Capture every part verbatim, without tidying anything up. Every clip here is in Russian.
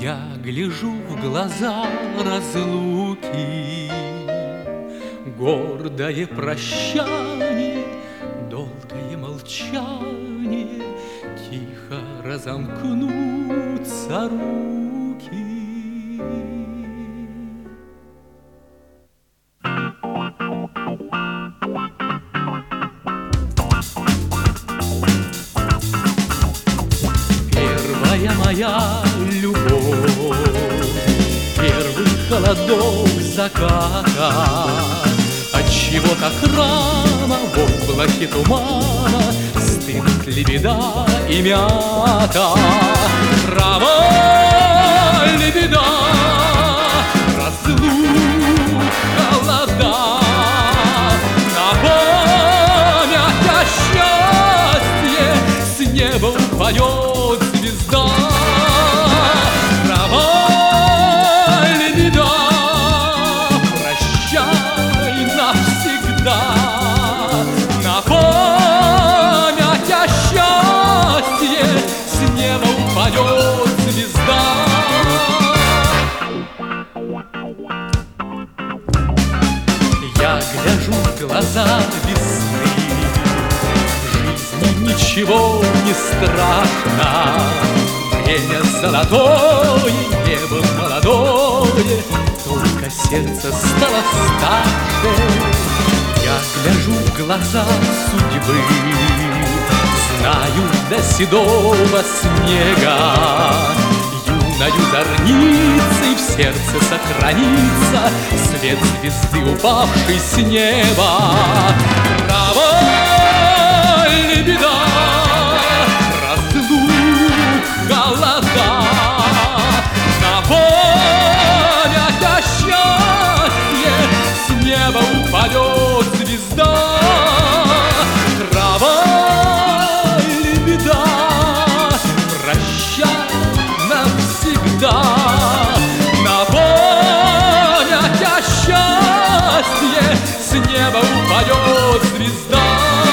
Я гляжу в глаза разлуки, гордое прощание, долгое молчание, тихо разомкнутся руки. Первая моя любовь, первый холодок заката, отчего так рано в облаке тумана стынут лебеда и мята. Трава, лебеда, разлук, холода, на память о счастье с неба упадет звезда. Трава, лебеда, прощай навсегда, на память о счастье с неба упадет звезда. Я гляжу в глаза весны, жизни ничего не страшно. Время золотое, небо молодое, только сердце стало старше. Я гляжу в глаза судьбы, знаю до седого снега. Юною зорницей в сердце сохранится свет звезды, упавшей с неба. Трава, лебеда, разлук, холода, на память о счастье с неба упадет звезда. Трава, лебеда, прощай навсегда, на память о счастье с неба упадет звезда.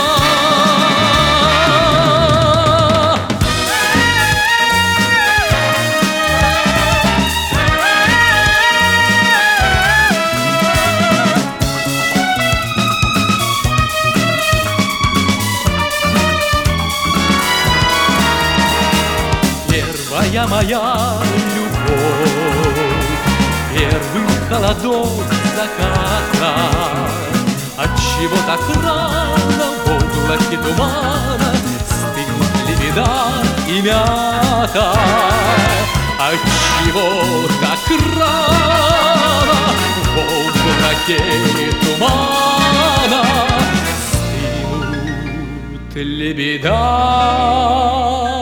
Первая моя любовь, первый холодок заката, отчего так рано в облаке тумана стынут лебеда и мята. Отчего так рано в облаке тумана стынут лебеда